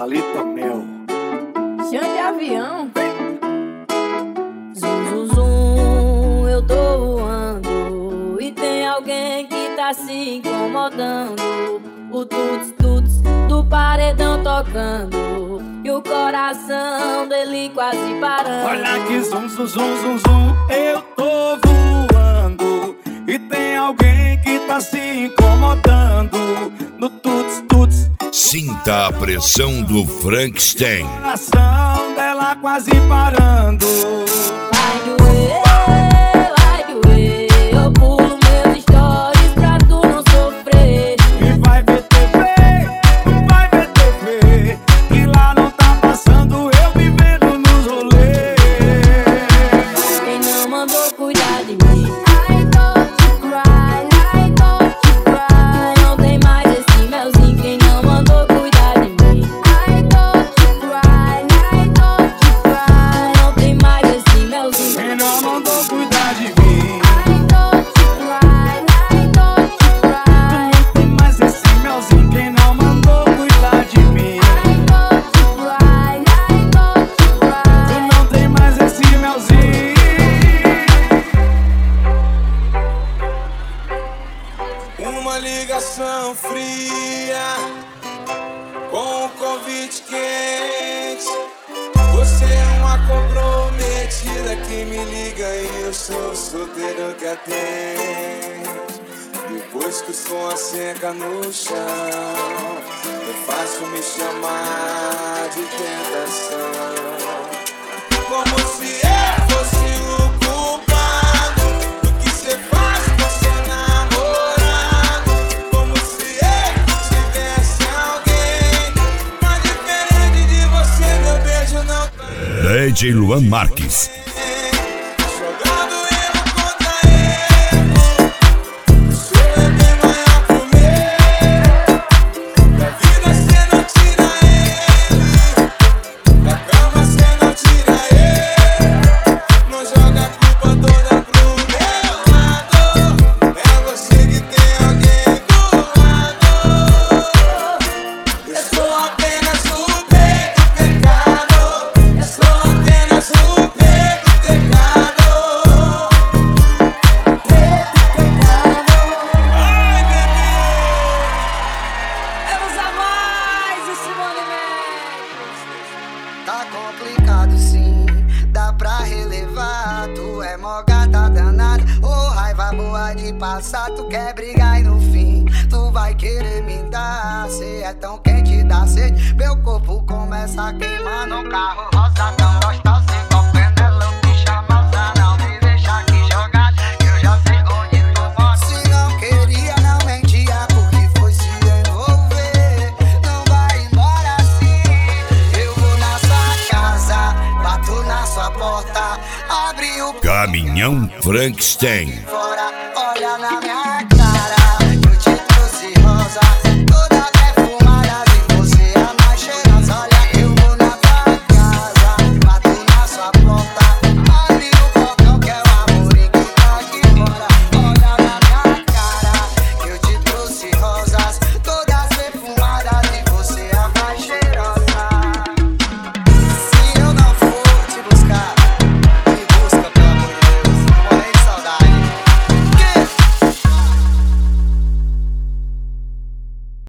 Thalita Mel. Chão de avião. Zum, zum, zum, eu tô voando e tem alguém que tá se incomodando. O tuts, tuts do paredão tocando e o coração dele quase parando. Olha que zum, zum, zum, zum, zum, eu tô voando e tem alguém que tá se incomodando. No tuts, tuts, sinta a pressão do Frankenstein. o coração dela quase parando. Vai doer, eu pulo meus stories pra tu não sofrer. E vai ver TV, vai ver TV, e lá não tá passando eu vivendo nos rolês. Quem não mandou cuidar de mim? I don't cry, I don't cry. Não tem mais esse melzinho. Quem não mandou cuidar de mim? I don't cry, I don't cry. Não tem mais esse melzinho. Quem não mandou cuidar de mim? I don't cry, I don't cry. Tem mais esse melzinho. Quem não mandou cuidar de mim? I don't cry, I don't cry. Tu não tem mais esse melzinho. Uma ligação fria com um convite quente. Você é uma comprometida que me liga e eu sou o solteiro que atende. Depois que o som asseca no chão, é fácil me chamar de tentação. Como se eu fosse o culpado do que cê faz com seu namorado. Como se eu tivesse alguém mais diferente de você. Meu beijo não tem DJ Luan Marques. jogado erro contra erro. O seu é bem maior pro meu. Da vida cê não tira ele, da cama cê não tira ele. Não joga a culpa toda pro meu lado. É você que tem alguém do lado. Eu sou apenas o pecado. Eu sou apenas o pecado. Ai, bebê. Vamos a mais o Simone Mendes. Tá complicado sim, dá pra relevar. Tu é mó gata danada, ô raiva boa de passar. Tu quer brigar e no fim tu vai querer me dar. Cê é tão quente, dá sede, meu corpo começa a queimar. No carro rosa tão gostosa, igual Penelope chamaza. Não me deixa aqui jogado, eu já sei onde tu mora. Se não queria, não mentia, porque foi se envolver. Não vai embora assim, eu vou na sua casa, bato na sua porta, abre o Caminhão Frankenstein. fora, olha na minha